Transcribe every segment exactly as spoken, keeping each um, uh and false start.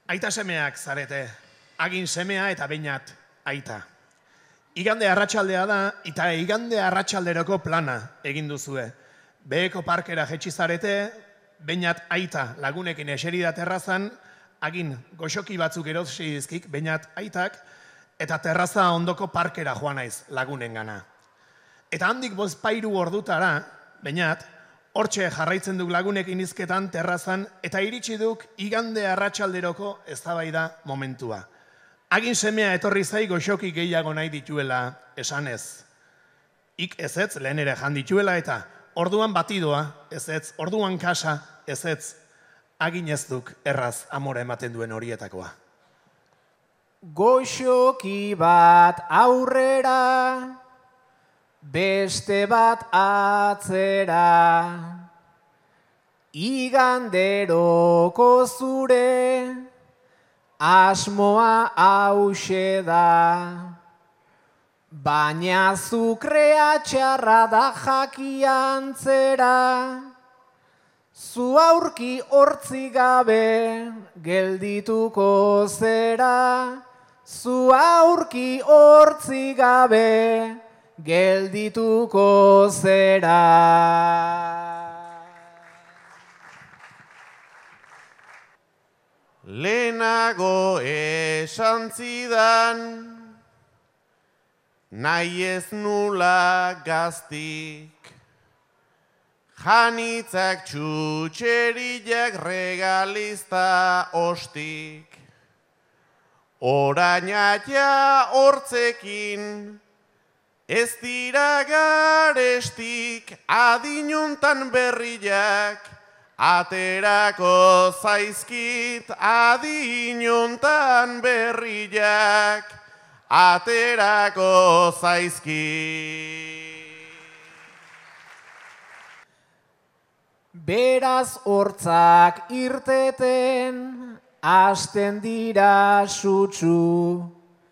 Aita semeak zarete, agin semea eta beinat aita. Igande arratsaldea da, eta igande arratsalderoko plana egin duzue. Beheko parkera jetxi zarete, beinat aita lagunekin eseri da terrazan, agin goxoki batzuk erosi dizkik, beinat aitak, eta terraza ondoko parkera joan naiz lagunengana. Eta handik bozpairu ordutara, beinat, hortxe jarraitzen duk lagunekin izketan terrazan, eta iritsi duk igande arratsalderoko eztabaida momentua. Agin semea etorri zai goxoki gehiago nahi dituela esanez. Ik ezetz lehen ere jan dituela eta orduan batidoa ezetz, orduan kasa ezetz, agin ez duk erraz amore ematen duen horietakoa. Goxoki bat aurrera, beste bat atzera, iganderoko zure, asmoa hauxe da, baina zukrea txarra da jakiantzera, zu aurki hortzi gabe geldituko zera, zu aurki hortzi gabe geldituko zera. Lehenago esan zidan, nahi ez nula gaztik, janitzak txutxeriak regalista ostik, orainatia hortzekin, ez dira garestik, adinuntan berriak, aterako zaizkit adinuntan berriak, aterako zaizkit. Beraz hortzak irteten, hasten dira sutsu,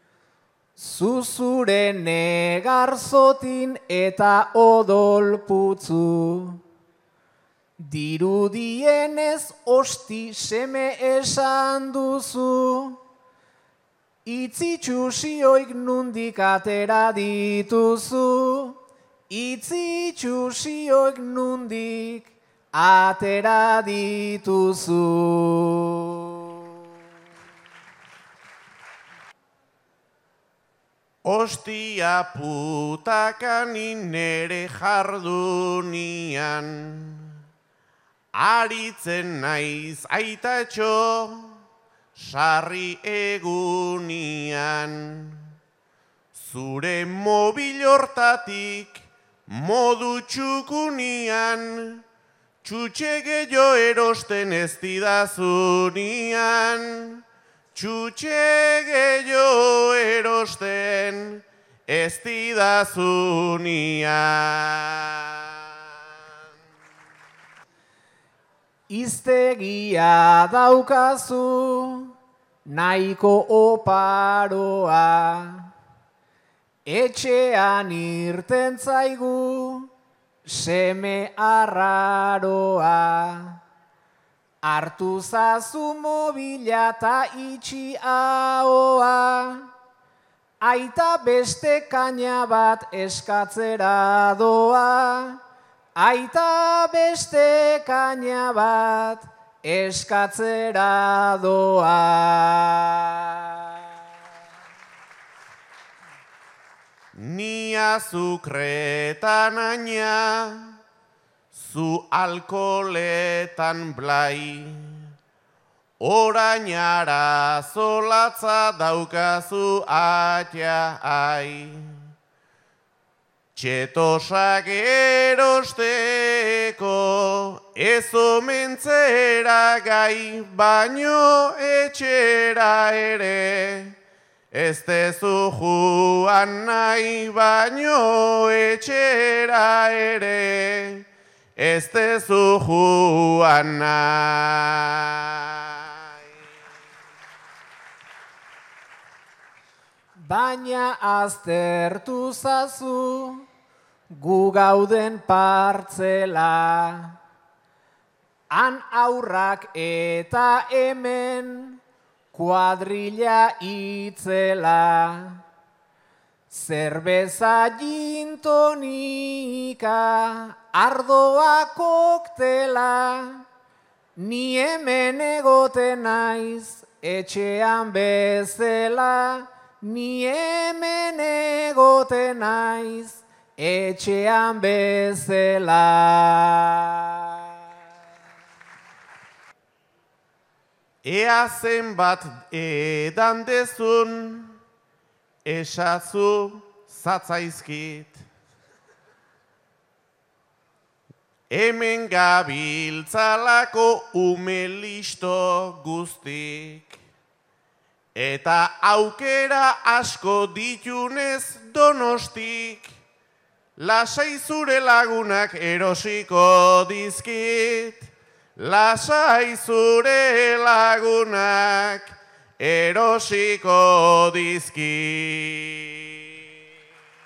zuzure negarzotin eta odol putzu. Dirudienez osti seme esan duzu, itzitxusioik nundik atera dituzu, itzitxusioik nundik atera dituzu. Ostia putakanin nere jardunian, aritzen naiz aitatxo, sarri egunian. Zure mobil hortatik, modu txukunian, txutxe gehiago erosten ez didazunian. Txutxe gehiago erosten ez didazunian. Iztegia daukazu, nahiko oparoa, etxean irten zaigu, seme arraroa. Hartu zazu mobila ta itxi ahoa, aita beste kaina bat eskatzera doa, aita beste kaina bat eskatzera doa. Ni azukretan aina, zu alkoletan blai, orain arazolatza daukazu atiai. Txetosak erosteko ez omentzera gai, baino etxera ere, ez tezu joan nahi, baino etxera ere, ez tezu joan nahi. Baina aztertu zazu, gu gauden partzela, han aurrak eta hemen kuadrilla itzela, zerbeza gintonika, ardoa koktela, ni hemen egoten naiz, etxean bezela, ni hemen egoten naiz, etxean bezela. Ea zenbat edan dezun, esazu zatzaizkit. Hemen gabiltzalako ume listo guztik. Eta aukera asko ditunez Donostik, lasai zure lagunak erosiko dizkit. Lasai zure lagunak erosiko dizkit.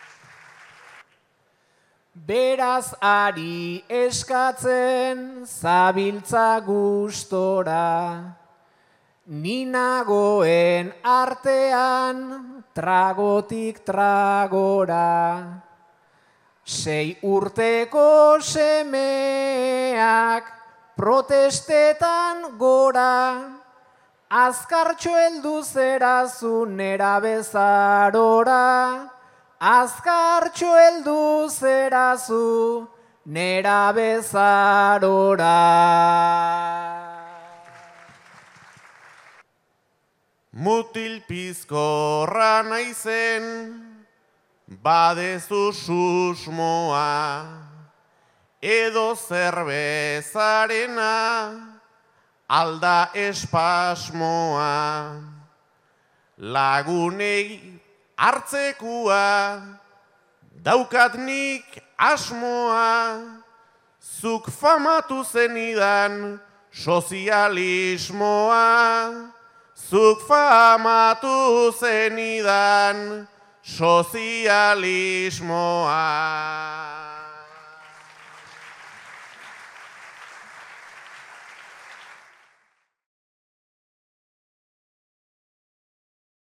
Beraz ari eskatzen zabiltza gustora, ni nagoen artean tragotik tragora. Sei urteko semeak protestetan gora, azkartxo heldu zerazu nera bezarora. Azkartxo heldu zerazu nera bezarora. Mutil pizkorra naizen, badezu susmoa, edo zerbezarena, alda espasmoa. Lagunei hartzekua, daukat nik asmoa, zuk famatu zenidan sozialismoa. Zuk famatu zenidan sozialismoa.